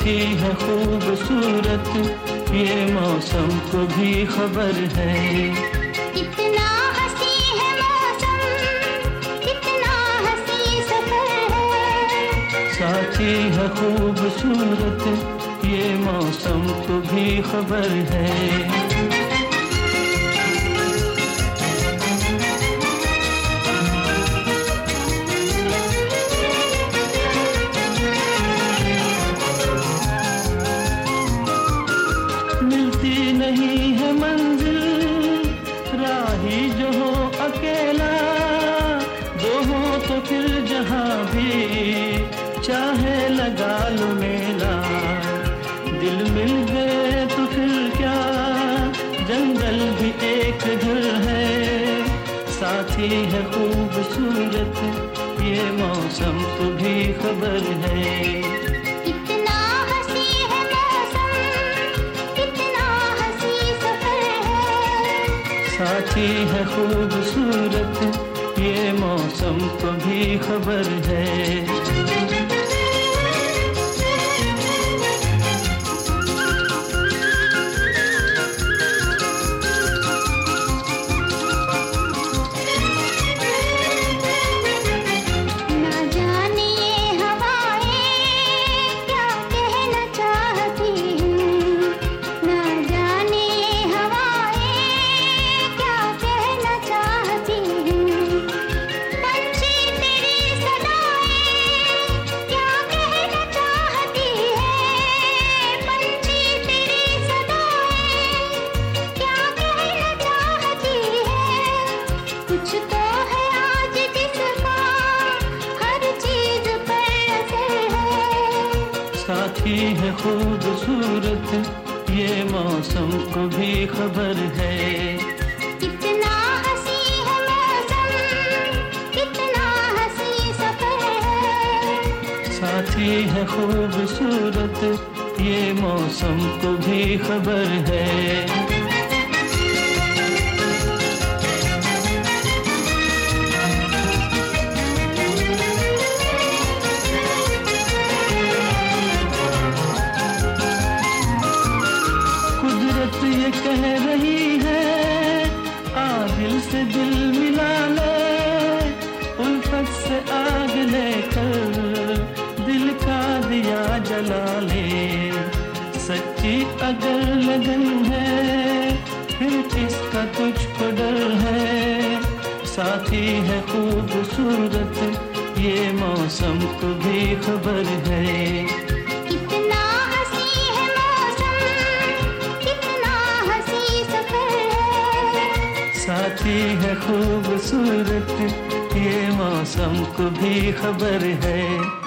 साथी है खूबसूरत, ये मौसम को भी खबर है। कितना हंसी है मौसम, कितना हंसी सफर है। साथी है खूबसूरत, ये मौसम को भी खबर है। मिलती नहीं है मंजिल, राही जो हो अकेला, दो हो तो फिर जहां भी चाहे लगा लो मेला। दिल मिल गए तो फिर क्या, जंगल भी एक घर है। साथी है खूबसूरत, ये मौसम को भी खबर है। कितना हंसी है मौसम, कितना हंसी सफर है। साथी है खूबसूरत, ये मौसम को भी खबर है। कुछ तो है आज जिसका हर चीज पर असर है। साथी है खूबसूरत, ये मौसम को भी खबर है। कितना हंसी है मौसम, कितना हंसी सफर है। साथी है खूबसूरत, ये मौसम को भी खबर है। कुदरत ये कह रही है, आ दिल से दिल मिला ले। उल्फत से आग लेकर दिल का दिया जला ले। सच्ची अगर लगन है, फिर इसका तुझको डर है। साथी है खूबसूरत, ये मौसम को भी खबर है। साथी है खूबसूरत, ये मौसम को भी खबर है।